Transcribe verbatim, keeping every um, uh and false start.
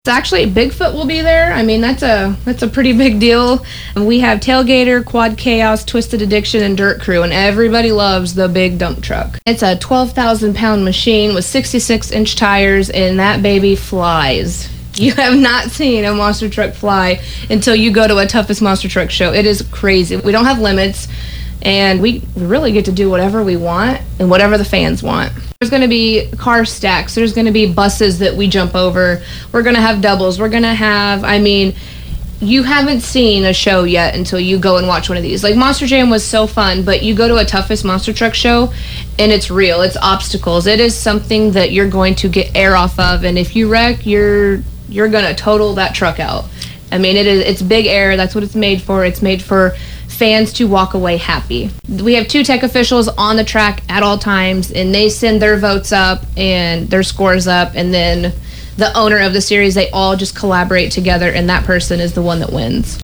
It's actually Bigfoot will be there. I mean, that's a that's a pretty big deal. We have Tailgater, Quad Chaos, Twisted Addiction, and Dirt Crew, and everybody loves the big dump truck. It's a twelve thousand pound machine with sixty-six inch tires, and that baby flies. You have not seen a monster truck fly until you go to a Toughest Monster Truck show. It is crazy. We don't have limits, and we really get to do whatever we want and whatever the fans want. There's going to be car stacks. There's going to be buses that we jump over. We're going to have doubles. We're going to have, I mean, you haven't seen a show yet until you go and watch one of these. Like, Monster Jam was so fun, but you go to a Toughest Monster Truck show, and it's real. It's obstacles. It is something that you're going to get air off of, and if you wreck, you're you're going to total that truck out. I mean, it is it's big air. That's what it's made for. It's made for fans to walk away happy. We have two tech officials on the track at all times, and they send their votes up and their scores up, and then the owner of the series, they all just collaborate together, and that person is the one that wins.